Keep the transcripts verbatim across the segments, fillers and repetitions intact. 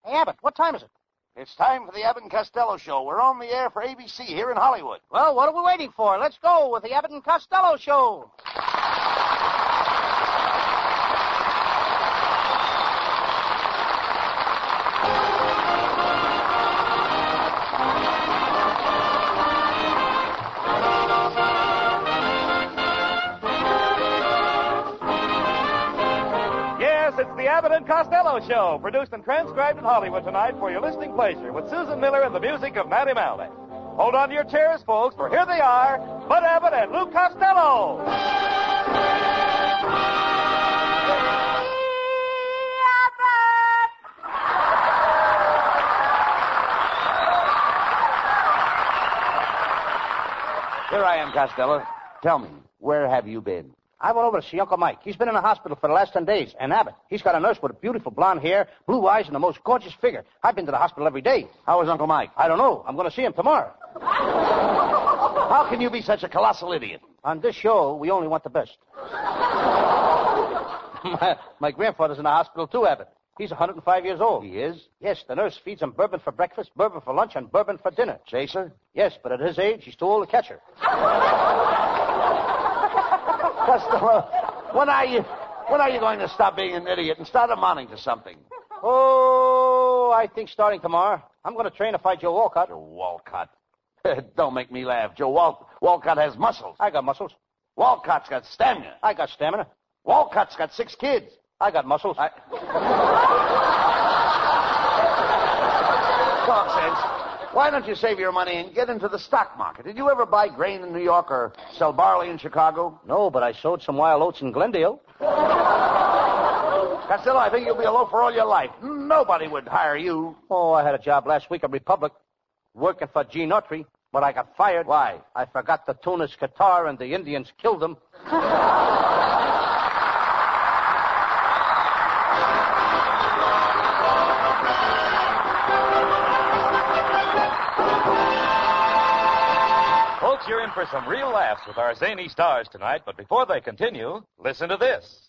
Hey, Abbott, what time is it? It's time for the Abbott and Costello Show. We're on the air for A B C here in Hollywood. Well, what are we waiting for? Let's go with the Abbott and Costello Show. It's the Abbott and Costello Show, produced and transcribed in Hollywood tonight for your listening pleasure with Susan Miller and the music of Matty Malneck. Hold on to your chairs, folks, for here they are, Bud Abbott and Lou Costello. Here I am, Costello. Tell me, where have you been? I went over to see Uncle Mike. He's been in the hospital for the last ten days. And Abbott, he's got a nurse with beautiful blonde hair, blue eyes, and the most gorgeous figure. I've been to the hospital every day. How is Uncle Mike? I don't know. I'm going to see him tomorrow. How can you be such a colossal idiot? On this show, we only want the best. my, my grandfather's in the hospital, too, Abbott. He's one hundred five years old. He is? Yes, the nurse feeds him bourbon for breakfast, bourbon for lunch, and bourbon for dinner. Chaser? Yes, but at his age, he's too old to catch her. Costello, when are you when are you going to stop being an idiot and start amounting to something? Oh, I think starting tomorrow. I'm going to train to fight Joe Walcott. Joe Walcott. Don't make me laugh. Joe Wal- Walcott has muscles. I got muscles. Walcott's got stamina. I got stamina. Walcott's got six kids. I got muscles. I... Talk sense. Why don't you save your money and get into the stock market? Did you ever buy grain in New York or sell barley in Chicago? No, but I sowed some wild oats in Glendale. Costello, I think you'll be a loafer all your life. Nobody would hire you. Oh, I had a job last week at Republic, working for Gene Autry, but I got fired. Why? I forgot to tune his guitar, and the Indians killed him. You're in for some real laughs with our zany stars tonight, but before they continue, listen to this.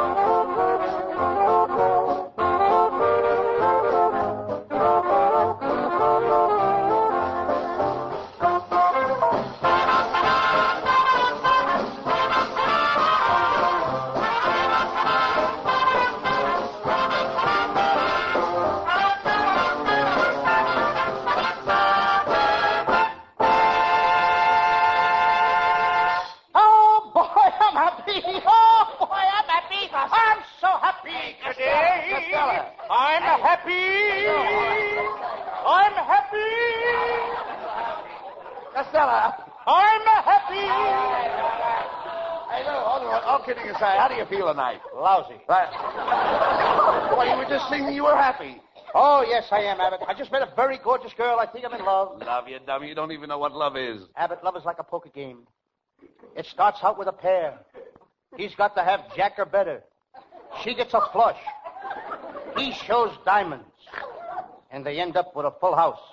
How do you feel tonight? Lousy. Right. Well, you were just singing you were happy. Oh, yes, I am, Abbott. I just met a very gorgeous girl. I think I'm in love. Love, you dummy. You don't even know what love is. Abbott, love is like a poker game. It starts out with a pair. He's got to have jack or better. She gets a flush. He shows diamonds. And they end up with a full house.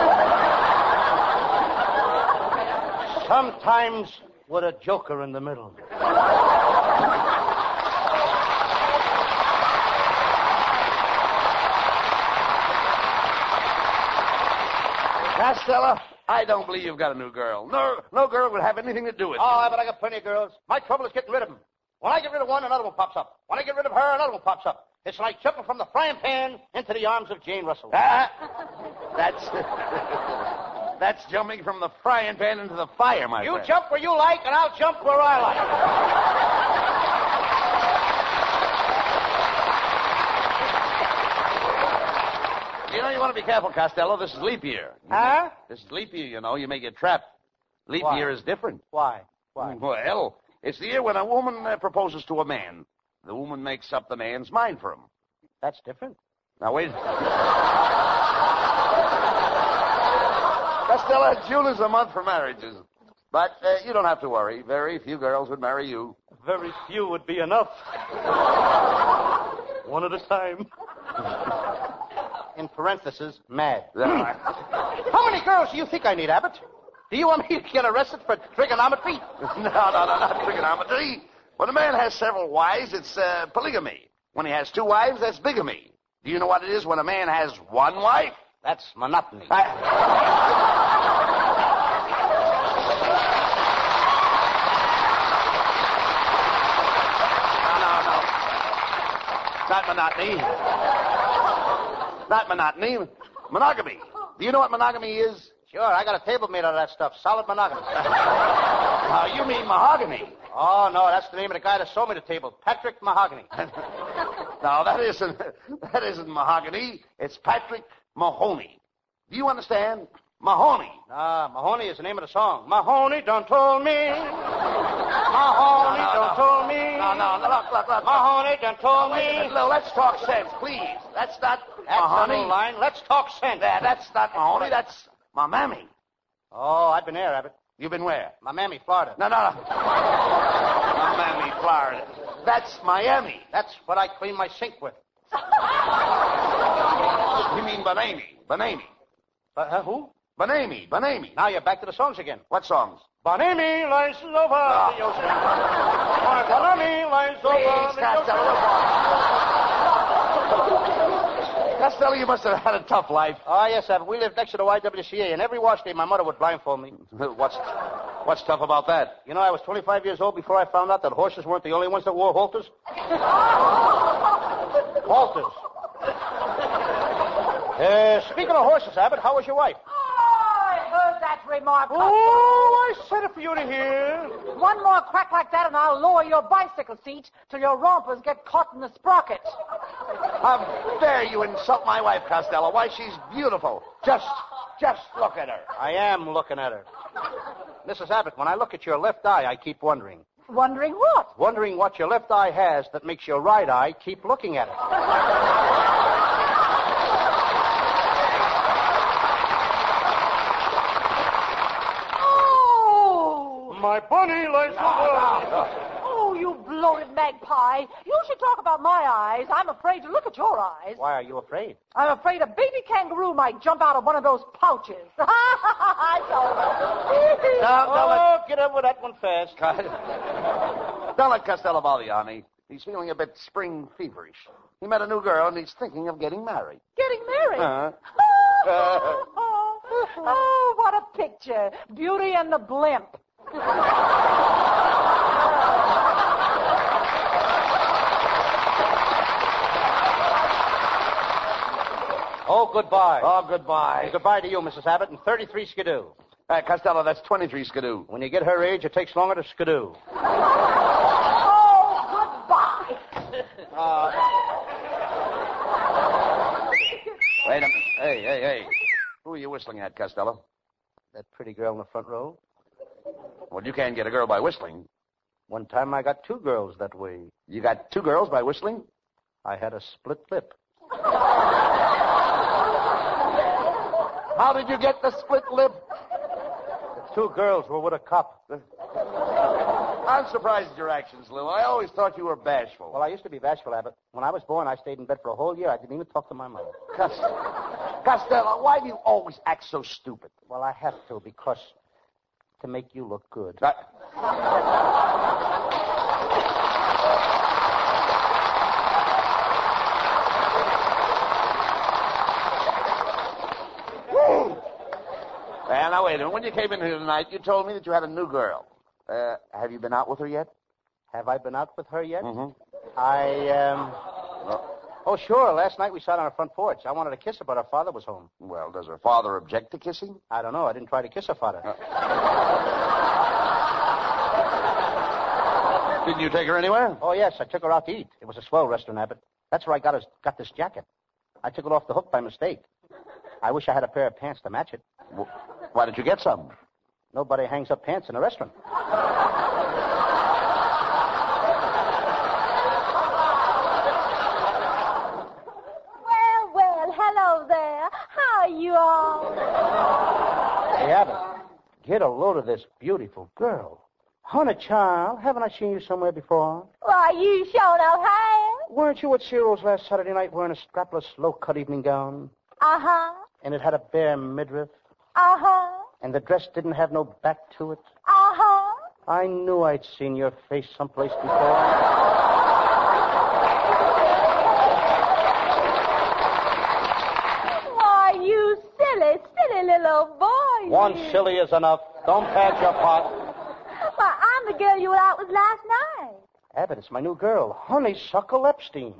Sometimes with a joker in the middle. Costello, I don't believe you've got a new girl. No, no girl would have anything to do with Oh, you. but I got plenty of girls. My trouble is getting rid of them. When I get rid of one, another one pops up. When I get rid of her, another one pops up. It's like jumping from the frying pan into the arms of Jane Russell. Ah, that's that's jumping from the frying pan into the fire, my you friend. You jump where you like, and I'll jump where I like. You know, you want to be careful, Costello. This is leap year. Huh? This is leap year, you know. You may get trapped. Leap Why? year is different. Why? Why? Well, it's the year when a woman uh, proposes to a man. The woman makes up the man's mind for him. That's different. Now, wait. Costello, June is a month for marriages. But uh, you don't have to worry. Very few girls would marry you. Very few would be enough. One at a time. In parentheses, mad. How many girls do you think I need, Abbott? Do you want me to get arrested for trigonometry? no, no, no, not trigonometry. When a man has several wives, it's uh, polygamy. When he has two wives, that's bigamy. Do you know what it is when a man has one wife? That's monotony. I... no, no, no. Not monotony. Not monotony. Monogamy. Do you know what monogamy is? Sure, I got a table made out of that stuff. Solid monogamy. Uh, you mean mahogany. Oh, no, that's the name of the guy that sold me the table. Patrick Mahogany. No, that isn't, that isn't mahogany. It's Patrick Mahoney. Do you understand? Mahoney. Ah, Mahoney is the name of the song. Mahoney done told me. Mahoney No, no, done no. told me. No, no, no, look, look, look. Mahoney done told Wait a me. minute, no, let's talk sense, please. That's not That's Mahoney. the new line. Let's talk sense. There, that's not Mahoney. That's my mammy. Oh, I've been there, Abbott. You've been where? My mammy, Florida. No, no, no. My mammy, Florida. That's Miami. That's what I clean my sink with. You mean Banami? Banami. Uh, uh, who? Banami. Banami. Now you're back to the songs again. What songs? Bonami lies over Ah. the ocean. My Bonami lies over Please, the Costello. ocean. Costello, you must have had a tough life. Oh, yes, Abbott. We lived next to the Y W C A, and every wash day my mother would blindfold me. What's what's tough about that? You know, I was twenty-five years old before I found out that horses weren't the only ones that wore halters. Halters. Uh, speaking of horses, Abbott, how was your wife? I heard that remark. Oh, I said it for you to hear. One more crack like that and I'll lower your bicycle seat till your rompers get caught in the sprocket. How dare you insult my wife, Costello? Why, she's beautiful. Just, just look at her. I am looking at her. Missus Abbott, when I look at your left eye, I keep wondering. Wondering what? Wondering what your left eye has that makes your right eye keep looking at it. Oh! My bunny lies over. Oh, you bloated magpie. You should talk about my eyes. I'm afraid to look at your eyes. Why are you afraid? I'm afraid a baby kangaroo might jump out of one of those pouches. I told her. Don't, don't, Oh, get over that one fast. let, don't let Costello bother you, honey. He's feeling a bit spring feverish. He met a new girl, and he's thinking of getting married. Getting married? Uh-huh. Oh, what a picture. Beauty and the blimp. Oh, goodbye. Oh, goodbye. Goodbye to you, Missus Abbott, and thirty-three skidoo. Uh, Costello, that's twenty-three skidoo. When you get her age, it takes longer to skidoo. Oh, goodbye. Uh, Wait a minute. Hey, hey, hey. Who are you whistling at, Costello? that pretty girl in the front row. Well, you can't get a girl by whistling. One time I got two girls that way. You got two girls by whistling? I had a split lip. How did you get the split lip? The two girls were with a cop. I'm surprised at your actions, Lou. I always thought you were bashful. Well, I used to be bashful, Abbott. When I was born, I stayed in bed for a whole year. I didn't even talk to my mother. Costello, why do you always act so stupid? Well, I have to because to make you look good. I... Well, now, wait a minute. When you came in here tonight, you told me that you had a new girl. Uh, have you been out with her yet? Have I been out with her yet? Mm-hmm. I, um... Oh, sure. Last night we sat on her front porch. I wanted to kiss her, but her father was home. Well, does her father object to kissing? I don't know. I didn't try to kiss her father. Uh... Didn't you take her anywhere? Oh, yes. I took her out to eat. It was a swell restaurant, Abbott. That's where I got, his, got this jacket. I took it off the hook by mistake. I wish I had a pair of pants to match it. Well, why did you get some? Nobody hangs up pants in a restaurant. Well, well, hello there. How are you all? Hey, Abbott, get a load of this beautiful girl. Honey, child, haven't I seen you somewhere before? Why, you sure enough have. Weren't you at Ciro's last Saturday night wearing a strapless, low-cut evening gown? Uh-huh. And it had a bare midriff? Uh-huh. And the dress didn't have no back to it? Uh-huh. I knew I'd seen your face someplace before. One silly is enough. Don't pad your pot. Why, I'm the girl you were out with last night. Abbott, it's my new girl, Honeysuckle Epstein.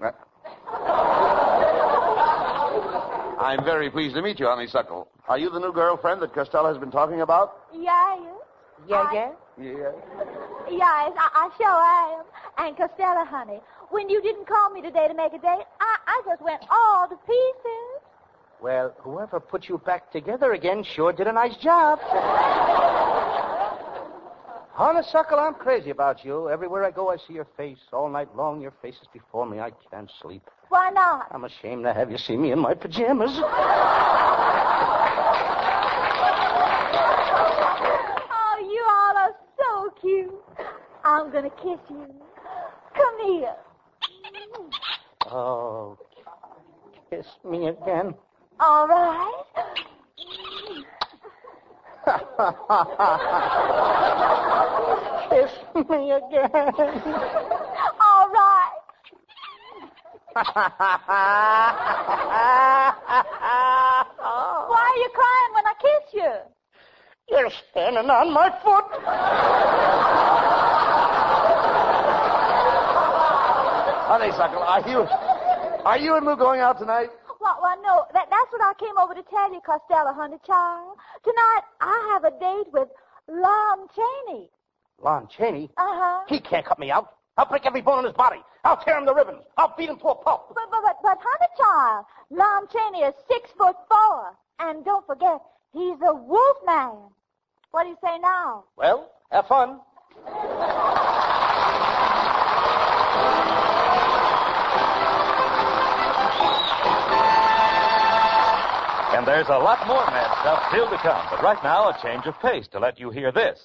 I'm very pleased to meet you, Honeysuckle. Are you the new girlfriend that Costello has been talking about? Yes. Yeah, I- yeah? Yeah. Yes, I, I sure am. And Costello, honey, when you didn't call me today to make a date, I, I just went all to pieces. Well, whoever put you back together again sure did a nice job. Honeysuckle, I'm crazy about you. Everywhere I go, I see your face. All night long, your face is before me. I can't sleep. Why not? I'm ashamed to have you see me in my pajamas. Oh, you all are so cute. I'm going to kiss you. Come here. Oh, kiss me again. All right. Kiss me again. All right. Why are you crying when I kiss you? You're standing on my foot. Honeysuckle, are you... Are you and Lou going out tonight? Well, well no, that, that's what I came over to tell you, Costello, honey child. Tonight, I have a date with Lon Chaney. Lon Chaney? Uh-huh. He can't cut me out. I'll break every bone in his body. I'll tear him to ribbons. I'll beat him to a pulp. But, but, but, but, honey child, Lon Chaney is six foot four. And don't forget, he's a wolf man. What do you say now? Well, have fun. And there's a lot more mad stuff still to come. But right now, a change of pace to let you hear this.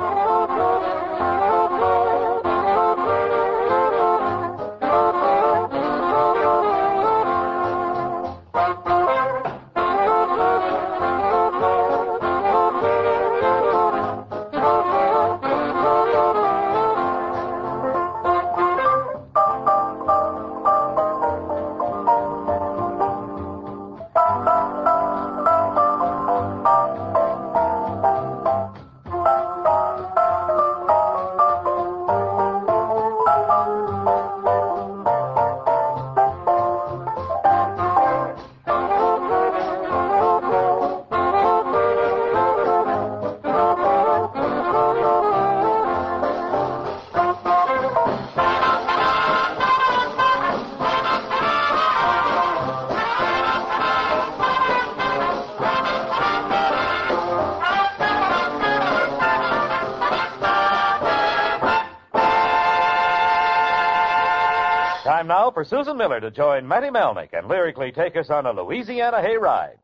Time now for Susan Miller to join Matty Melnick and lyrically take us on a Louisiana hayride.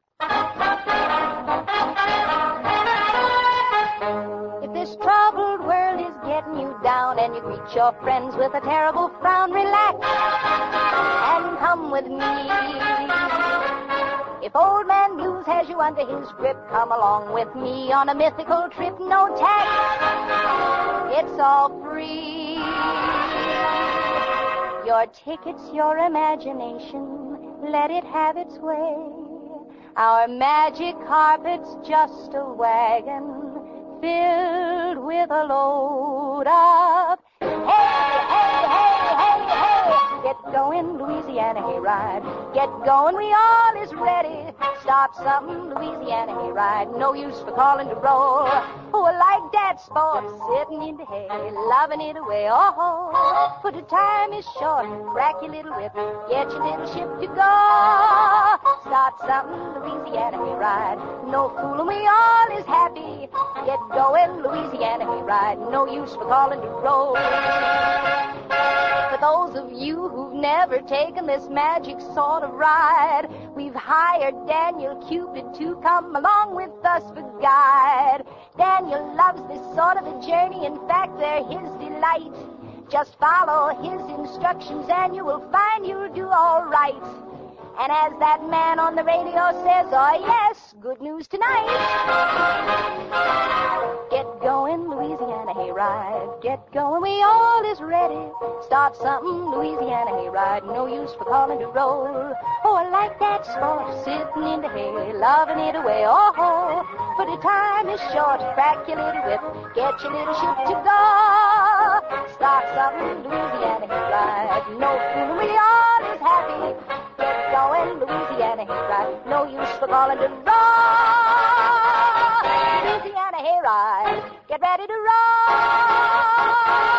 If this troubled world is getting you down and you greet your friends with a terrible frown, relax and come with me. If Old Man Blues has you under his grip, come along with me on a mythical trip, no tax. It's all free. Your tickets, your imagination, let it have its way. Our magic carpet's just a wagon filled with a load of hey, hey, hey, hey, hey. Get going, Louisiana hayride. Get going, we all is ready. Start something, Louisiana hayride. No use for calling to roll. Oh, I like that sport, sitting in the hay, loving it away. Oh, but the time is short. Crack your little whip, get your little ship to go. Start something, Louisiana hayride. No fooling, we all is happy. Get going, Louisiana hayride. No use for calling to roll. For those of you who've never taken this magic sort of ride, we've hired Daniel Cupid to come along with us for guide. Daniel loves this sort of a journey. In fact, they're his delight. Just follow his instructions and you will find you'll do all right. And as that man on the radio says, oh yes, good news tonight. Get going, Louisiana hayride. Get going, we all is ready. Start something, Louisiana hayride. No use for calling to roll. Oh, I like that sport, sitting in the hay, loving it away. Oh, oh, but the time is short. Crack your little whip, get your little ship to go. Start something, Louisiana hayride. No fooling, we all is happy. Get going, Louisiana hayride. No use for calling to roll. Louisiana hayride. Get ready to roll.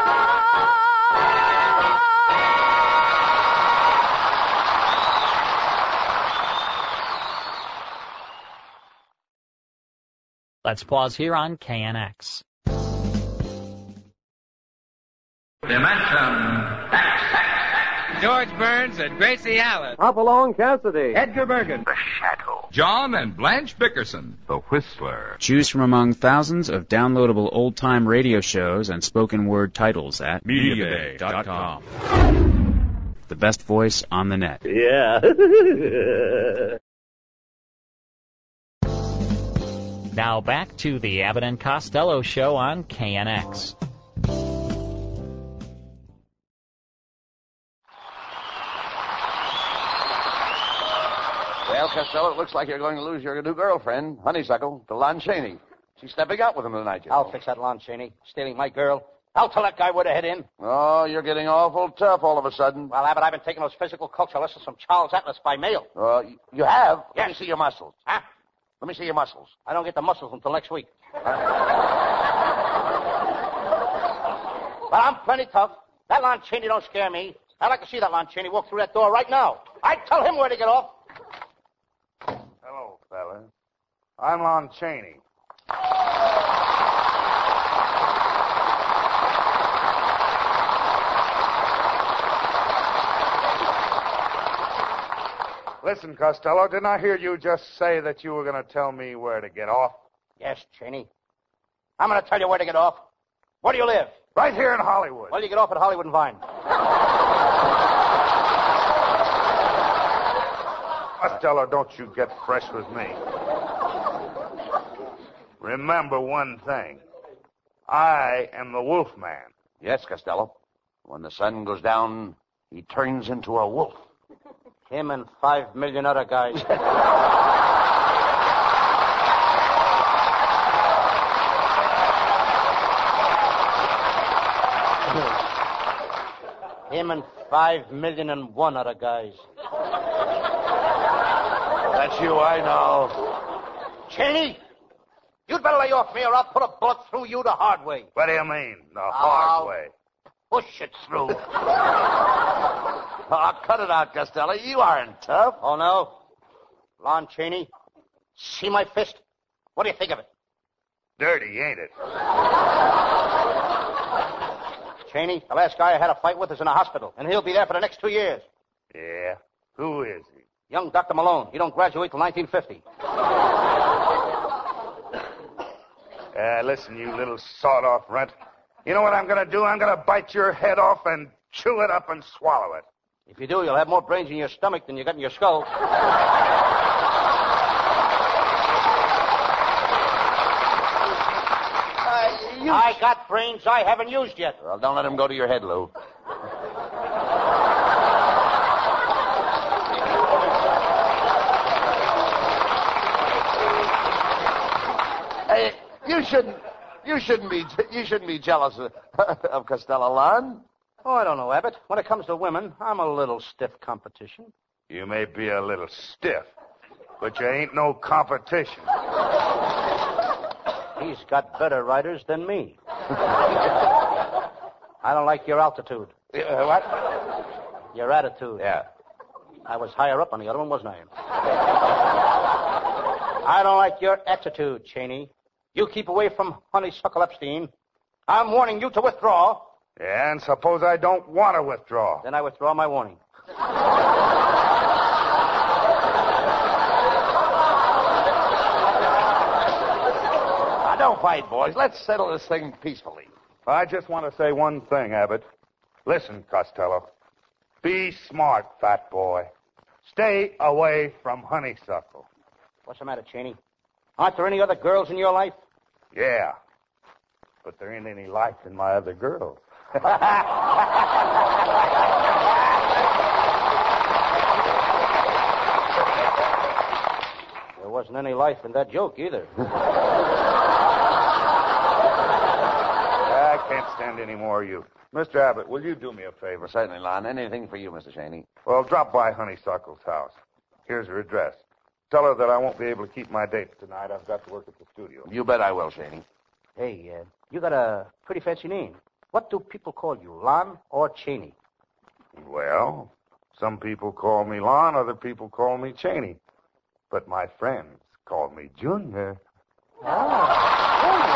Let's pause here on K N X. Dimension X. George Burns and Gracie Allen. Hopalong Cassidy. Edgar Bergen. The Shadow. John and Blanche Bickerson. The Whistler. Choose from among thousands of downloadable old-time radio shows and spoken word titles at Mediabay dot com. The best voice on the net. Yeah. Now back to the Abbott and Costello Show on K N X. Well, Costello, it looks like you're going to lose your new girlfriend, Honeysuckle, to Lon Chaney. She's stepping out with him tonight, you know. I'll fix that Lon Chaney. Stealing my girl. I'll tell that guy where to head in. Oh, you're getting awful tough all of a sudden. Well, Abbott, I've been taking those physical culture lessons from Charles Atlas by mail. Uh, you have? Yes. Let me see your muscles. Huh? Let me see your muscles. I don't get the muscles until next week. But I'm plenty tough. That Lon Chaney don't scare me. I'd like to see that Lon Chaney walk through that door right now. I'd tell him where to get off. Hello, fella. I'm Lon Chaney. Listen, Costello, didn't I hear you just say that you were going to tell me where to get off? Yes, Chaney. I'm going to tell you where to get off. Where do you live? Right here in Hollywood. Well, you get off at Hollywood and Vine. Costello, don't you get fresh with me. Remember one thing. I am the Wolfman. Yes, Costello. When the sun goes down, he turns into a wolf. Him and five million other guys. Him and five million and one other guys. That's you, I know. Cheney, you'd better lay off me or I'll put a bullet through you the hard way. What do you mean, the hard Oh. way? Push it through. Oh, cut it out, Costello. You aren't tough. Oh, no? Lon Chaney, see my fist? What do you think of it? Dirty, ain't it? Chaney, the last guy I had a fight with is in a hospital, and he'll be there for the next two years. Yeah? Who is he? Young Doctor Malone. He don't graduate till nineteen fifty. Uh, listen, you little sawed-off runt. You know what I'm going to do? I'm going to bite your head off and chew it up and swallow it. If you do, you'll have more brains in your stomach than you got in your skull. Uh, you... I got brains I haven't used yet. Well, don't let him go to your head, Lou. Hey, you shouldn't. You shouldn't be. You shouldn't be jealous of, of Costello, Lon. Oh, I don't know, Abbott. When it comes to women, I'm a little stiff competition. You may be a little stiff, but you ain't no competition. He's got better riders than me. I don't like your altitude. Uh, what? Your attitude. Yeah. I was higher up on the other one, wasn't I? I don't like your attitude, Chaney. You keep away from Honeysuckle Epstein. I'm warning you to withdraw. Yeah, and suppose I don't want to withdraw. Then I withdraw my warning. Now, don't fight, boys. Let's settle this thing peacefully. I just want to say one thing, Abbott. Listen, Costello. Be smart, fat boy. Stay away from Honeysuckle. What's the matter, Chaney? Aren't there any other girls in your life? Yeah. But there ain't any life in my other girls. There wasn't any life in that joke either. I can't stand any more of you. Mister Abbott, will you do me a favor? Certainly, Lon. Anything for you, Mister Cheney. Well, drop by Honeysuckle's house. Here's her address. Tell her that I won't be able to keep my date tonight. I've got to work at the studio. You bet I will, Cheney. Hey, uh, you got a pretty fancy name. What do people call you, Lon or Cheney? Well, some people call me Lon, other people call me Cheney. But my friends call me Junior. Oh, Junior.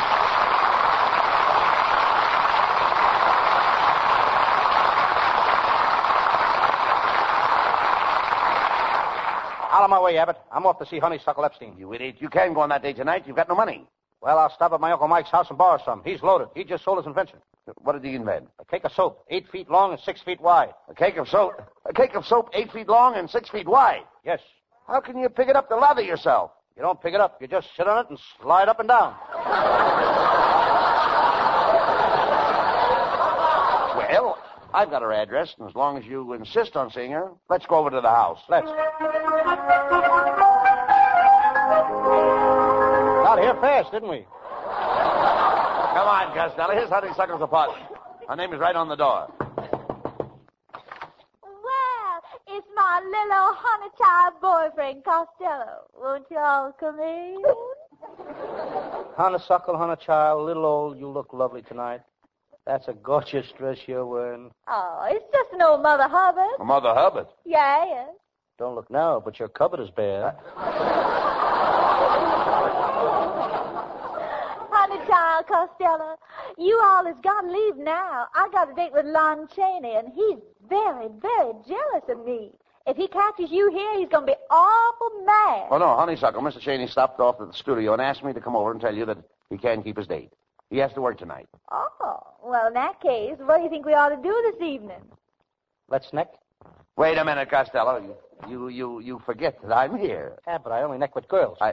Out of my way, Abbott. I'm off to see Honeysuckle Epstein. You idiot. You can't go on that date tonight. You've got no money. Well, I'll stop at my Uncle Mike's house and borrow some. He's loaded. He just sold his invention. What did he invent? A cake of soap, eight feet long and six feet wide. A cake of soap? A cake of soap eight feet long and six feet wide? Yes. How can you pick it up to lather yourself? You don't pick it up. You just sit on it and slide up and down. Well, I've got her address, and as long as you insist on seeing her, let's go over to the house. Let's. Got here fast, didn't we? Come on, Costello. Here's Honeysuckle's apartment. Her name is right on the door. Well, it's my little honey child boyfriend, Costello. Won't you all come in? Honeysuckle, honey child, little old, you look lovely tonight. That's a gorgeous dress you're wearing. Oh, it's just an old Mother Hubbard. Mother Hubbard? Yeah, yeah. Don't look now, but your cupboard is bare. Honey child, Costello, you all has got to leave now. I got a date with Lon Cheney, and he's very, very jealous of me. If he catches you here, he's going to be awful mad. Oh, no, Honeysuckle. Mister Cheney stopped off at the studio and asked me to come over and tell you that he can't keep his date. He has to work tonight. Oh, well, in that case, what do you think we ought to do this evening? Let's neck. Wait a minute, Costello. You, you, you, you forget that I'm here. Yeah, but I only neck with girls. I...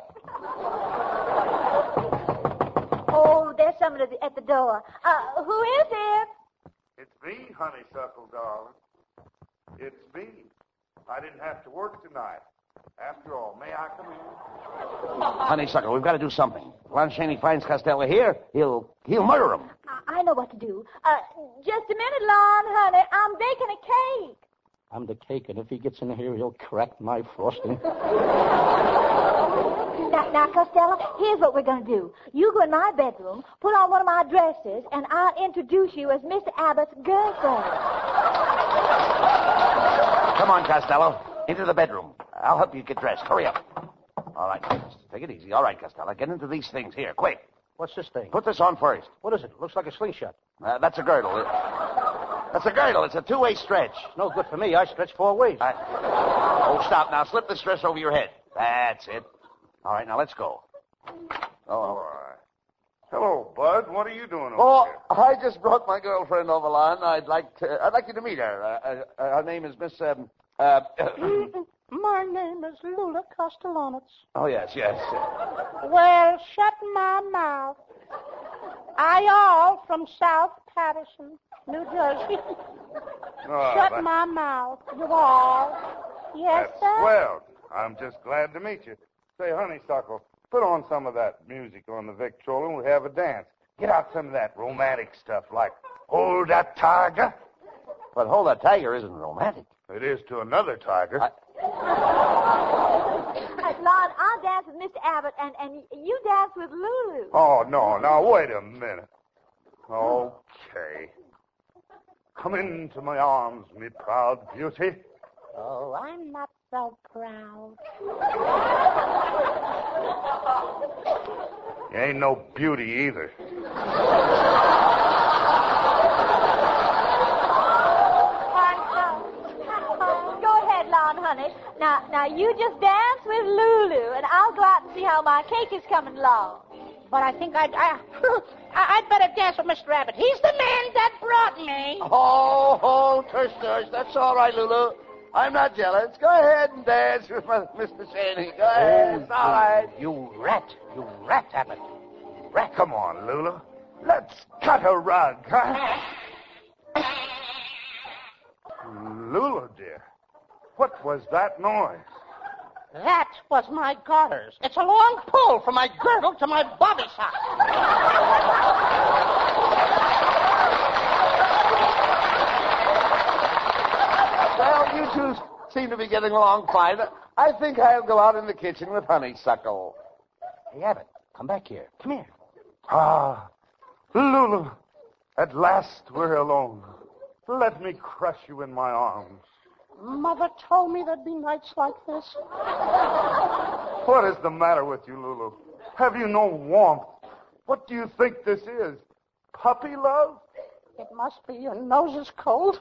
Oh, there's someone at the, at the door. Uh, who is it? It's me, Honeysuckle, darling. It's me. I didn't have to work tonight. After all, may I come in? Honeysuckle, we've got to do something. Lon Cheney finds Costello here, he'll he'll murder him. I, I know what to do. Uh, just a minute, Lon, honey. I'm baking a cake. I'm the cake, and if he gets in here, he'll crack my frosting. Now, now, Costello, here's what we're going to do. You go in my bedroom, put on one of my dresses, and I'll introduce you as Mister Abbott's girlfriend. Come on, Costello. Into the bedroom. I'll help you get dressed. Hurry up. All right, take it easy. All right, Costello. Get into these things here, quick. What's this thing? Put this on first. What is it? Looks like a slingshot. Uh, that's a girdle. It... That's a girdle. It's a two-way stretch. It's no good for me. I stretch four ways. I... Oh, stop now. Slip this dress over your head. That's it. All right, now let's go. Oh, all right. Hello, Bud. What are you doing over oh, here? I just brought my girlfriend over, Lon. I'd like to. I'd like you to meet her. Uh, uh, her name is Miss. Um, uh, My name is Lula Castellanets. Oh yes, yes. Well, shut my mouth. I all from South Patterson, New Jersey. Oh, shut that... my mouth. You all. Yes, That's sir. swell. I'm just glad to meet you. Say, Honeysuckle, put on some of that music on the Victrola and we'll have a dance. Get out some of that romantic stuff like Hold That Tiger. But Hold That Tiger isn't romantic. It is to another tiger. I... Uh, Lon, I'll dance with Mister Abbott, and, and you dance with Lulu. Oh, no. Now, wait a minute. Okay. Come into my arms, me proud beauty. Oh, I'm not so proud. You ain't no beauty either. Go ahead, Lon, honey. Now, now you just dance with Lulu, and I'll go out and see how my cake is coming along. But I think I'd, I, I'd better dance with Mister Abbott. He's the man that brought me. Oh, oh, tush, tush. That's all right, Lulu. I'm not jealous. Go ahead and dance with my, Mister Shaney. Go ahead. It's all right. You rat. You rat, Abbott. Rat. Come on, Lulu. Let's cut a rug, huh? Lulu, dear, what was that noise? That was my garters. It's a long pull from my girdle to my bobby sock. Well, you two seem to be getting along fine. I think I'll go out in the kitchen with Honeysuckle. Hey, Abbott, come back here. Come here. Ah, Lulu, at last we're alone. Let me crush you in my arms. Mother told me there'd be nights like this. What is the matter with you, Lulu? Have you no warmth? What do you think this is? Puppy love? It must be. Your nose is cold.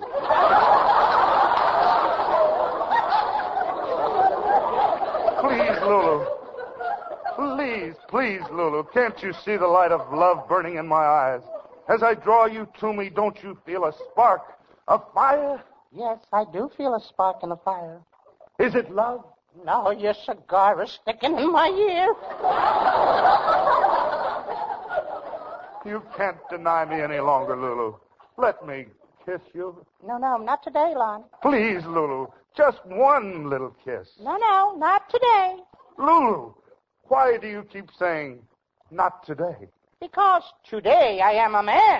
Please, Lulu. Please, please, Lulu. Can't you see the light of love burning in my eyes? As I draw you to me, don't you feel a spark, a fire? Yes, I do feel a spark in the fire. Is it love? No, your cigar is sticking in my ear. You can't deny me any longer, Lulu. Let me kiss you. No, no, not today, Lon. Please, Lulu. Just one little kiss. No, no, not today. Lulu, why do you keep saying, not today? Because today I am a man.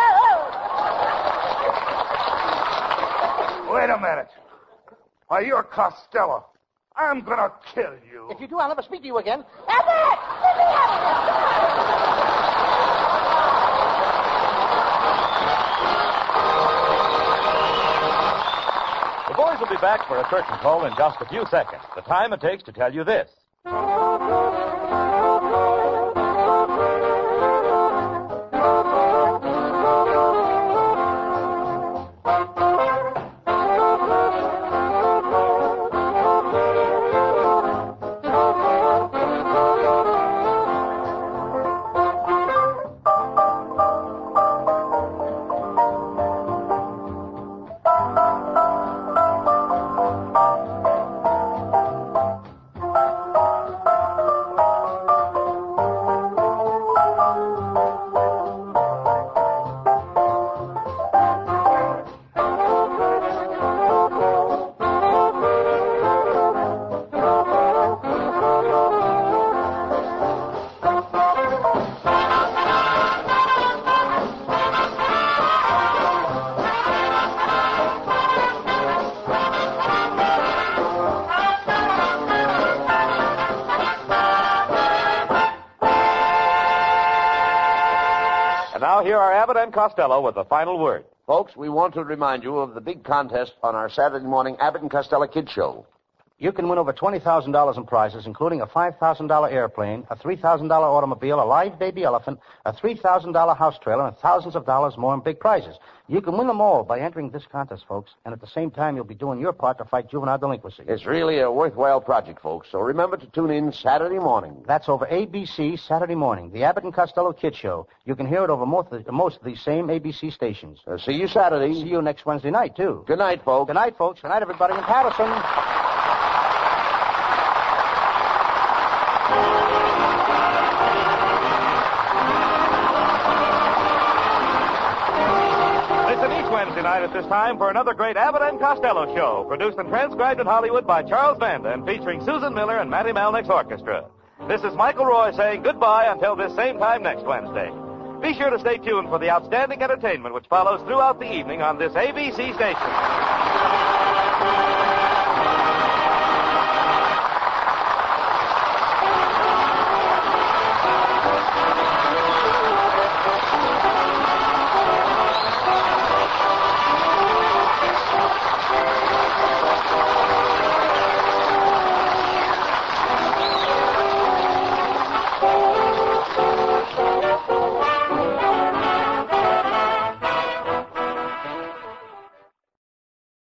Wait a minute. Why, you're Costello. I'm going to kill you. If you do, I'll never speak to you again. Abbott! Let me The boys will be back for a curtain call in just a few seconds. The time it takes to tell you this. Now here are Abbott and Costello with the final word. Folks, we want to remind you of the big contest on our Saturday morning Abbott and Costello Kids Show. You can win over twenty thousand dollars in prizes, including a five thousand dollars airplane, a three thousand dollars automobile, a live baby elephant, a three thousand dollars house trailer, and thousands of dollars more in big prizes. You can win them all by entering this contest, folks, and at the same time, you'll be doing your part to fight juvenile delinquency. It's really a worthwhile project, folks, so remember to tune in Saturday morning. That's over A B C Saturday morning, the Abbott and Costello Kids Show. You can hear it over most of the, most of these same A B C stations. Uh, see you Saturday. See you next Wednesday night, too. Good night, folks. Good night, folks. Good night, everybody in Patterson. Wednesday night at this time for another great Abbott and Costello show, produced and transcribed in Hollywood by Charles Vanda and featuring Susan Miller and Matty Malnick's orchestra. This is Michael Roy saying goodbye until this same time next Wednesday. Be sure to stay tuned for the outstanding entertainment which follows throughout the evening on this A B C station.